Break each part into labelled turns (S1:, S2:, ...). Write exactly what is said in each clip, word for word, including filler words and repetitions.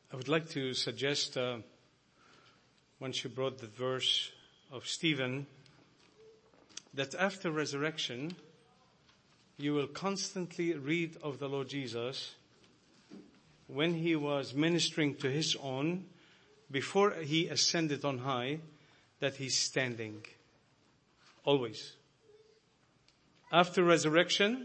S1: I would like to suggest, uh, once you brought the verse of Stephen, that after resurrection, you will constantly read of the Lord Jesus when he was ministering to his own, before he ascended on high, that he's standing. Always. After resurrection,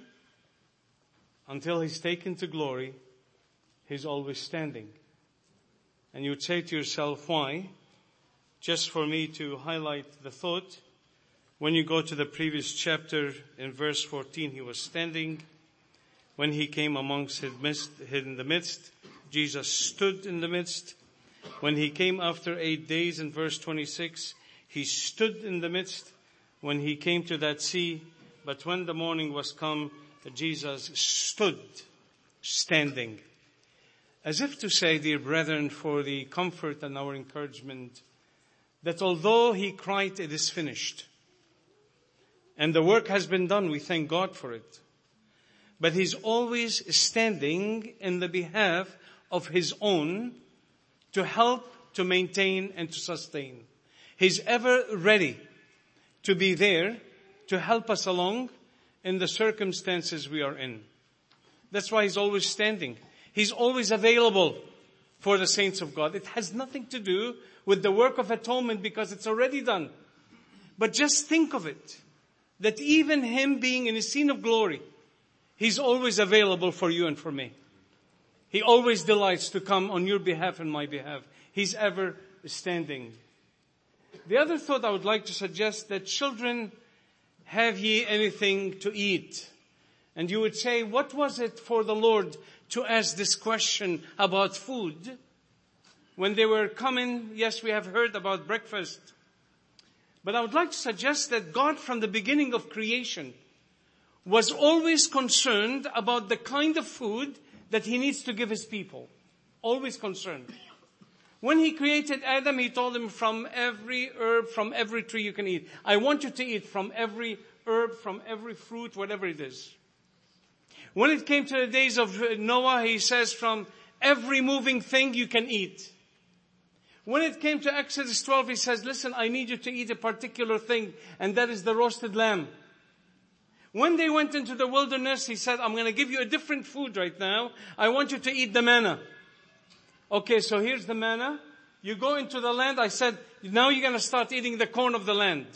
S1: until he's taken to glory, he's always standing. And you would say to yourself, why? Just for me to highlight the thought, when you go to the previous chapter, in verse fourteen, he was standing. When he came amongst his midst, in the midst, Jesus stood in the midst. When he came after eight days, in verse twenty-six, he stood in the midst. When he came to that sea, but when the morning was come, Jesus stood, standing. As if to say, dear brethren, for the comfort and our encouragement, that although he cried, it is finished, and the work has been done, we thank God for it. But he's always standing in the behalf of his own to help, to maintain, and to sustain. He's ever ready to be there to help us along in the circumstances we are in. That's why he's always standing. He's always available for the saints of God. It has nothing to do with the work of atonement because it's already done. But just think of it, that even him being in a scene of glory, he's always available for you and for me. He always delights to come on your behalf and my behalf. He's ever standing. The other thought I would like to suggest, that children, have ye anything to eat? And you would say, what was it for the Lord to ask this question about food? When they were coming, yes, we have heard about breakfast. But I would like to suggest that God, from the beginning of creation, was always concerned about the kind of food that he needs to give his people. Always concerned. When he created Adam, he told him, from every herb, from every tree you can eat. I want you to eat from every herb, from every fruit, whatever it is. When it came to the days of Noah, he says, from every moving thing you can eat. When it came to Exodus twelve, he says, listen, I need you to eat a particular thing, and that is the roasted lamb. When they went into the wilderness, he said, I'm going to give you a different food right now. I want you to eat the manna. Okay, so here's the manna. You go into the land. I said, now you're going to start eating the corn of the land.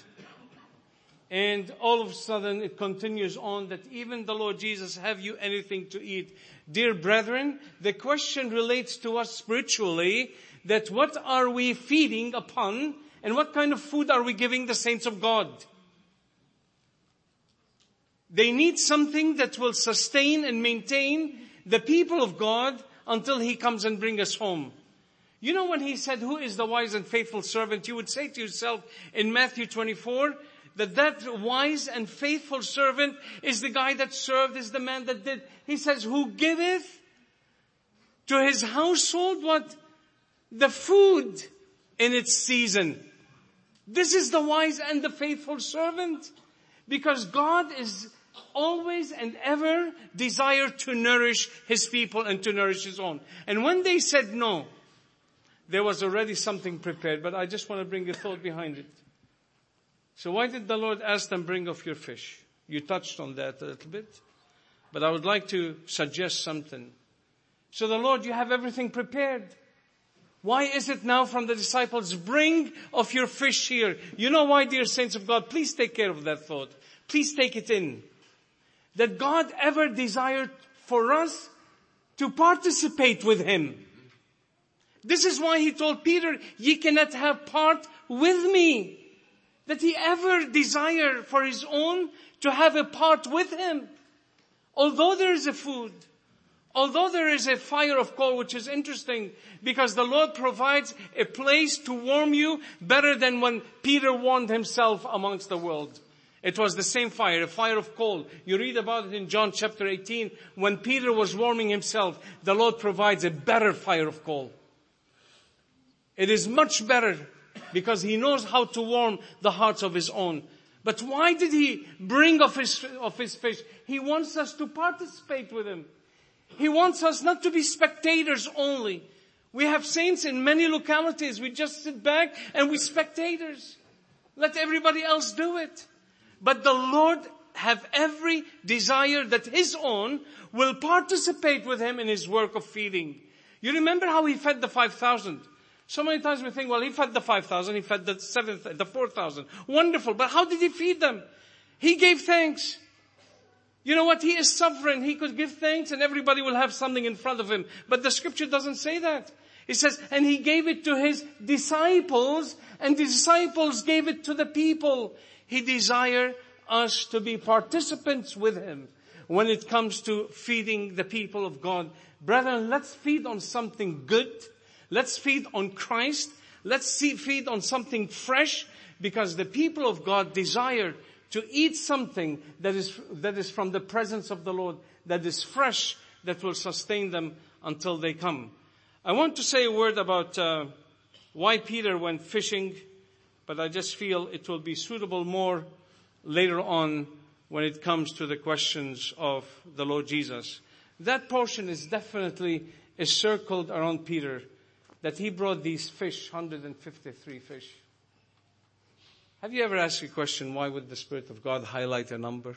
S1: And all of a sudden it continues on that even the Lord Jesus, have you anything to eat? Dear brethren, the question relates to us spiritually, that what are we feeding upon and what kind of food are we giving the saints of God? They need something that will sustain and maintain the people of God until he comes and bring us home. You know, when he said, who is the wise and faithful servant? You would say to yourself in Matthew twenty-four, that that wise and faithful servant is the guy that served, is the man that did. He says, who giveth to his household what? The food in its season. This is the wise and the faithful servant. Because God is always and ever desire to nourish his people and to nourish his own. And when they said no, there was already something prepared. But I just want to bring a thought behind it. So why did the Lord ask them, bring of your fish? You touched on that a little bit. But I would like to suggest something. So the Lord, you have everything prepared. Why is it now from the disciples, bring of your fish here? You know why, dear saints of God? Please take care of that thought. Please take it in. That God ever desired for us to participate with him. This is why he told Peter, ye cannot have part with me. That he ever desired for his own to have a part with him. Although there is a food, although there is a fire of coal, which is interesting because the Lord provides a place to warm you better than when Peter warmed himself amongst the world. It was the same fire, a fire of coal. You read about it in John chapter eighteen. When Peter was warming himself, the Lord provides a better fire of coal. It is much better because he knows how to warm the hearts of his own. But why did he bring of his, of his fish? He wants us to participate with him. He wants us not to be spectators only. We have saints in many localities. We just sit back and we spectators. Let everybody else do it. But the Lord have every desire that His own will participate with Him in His work of feeding. You remember how He fed the five thousand? So many times we think, well, He fed the five thousand, He fed the seven, the four thousand. Wonderful. But how did He feed them? He gave thanks. You know what? He is sovereign. He could give thanks and everybody will have something in front of Him. But the scripture doesn't say that. It says, and He gave it to His disciples, and the disciples gave it to the people. He desired us to be participants with Him when it comes to feeding the people of God. Brethren, let's feed on something good. Let's feed on Christ. Let's see, feed on something fresh, because the people of God desire to eat something that is, that is from the presence of the Lord, that is fresh, that will sustain them until they come. I want to say a word about uh, why Peter went fishing, but I just feel it will be suitable more later on when it comes to the questions of the Lord Jesus. That portion is definitely is circled around Peter, that he brought these fish, one hundred fifty-three fish. Have you ever asked a question, why would the Spirit of God highlight a number?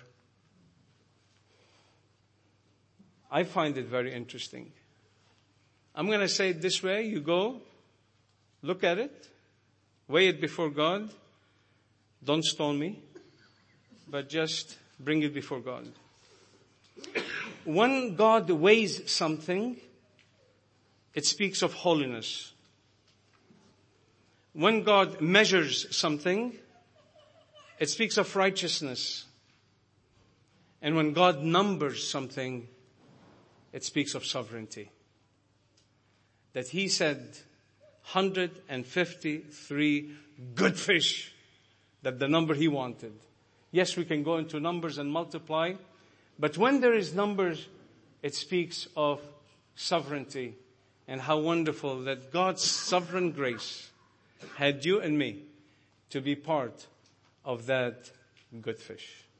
S1: I find it very interesting. I'm going to say it this way. You go, look at it, weigh it before God. Don't stone me, but just bring it before God. When God weighs something, it speaks of holiness. When God measures something, it speaks of righteousness. And when God numbers something, it speaks of sovereignty. That He said one hundred fifty-three good fish, that the number He wanted. Yes, we can go into numbers and multiply, but when there is numbers, it speaks of sovereignty. And how wonderful that God's sovereign grace had you and me to be part of that good fish.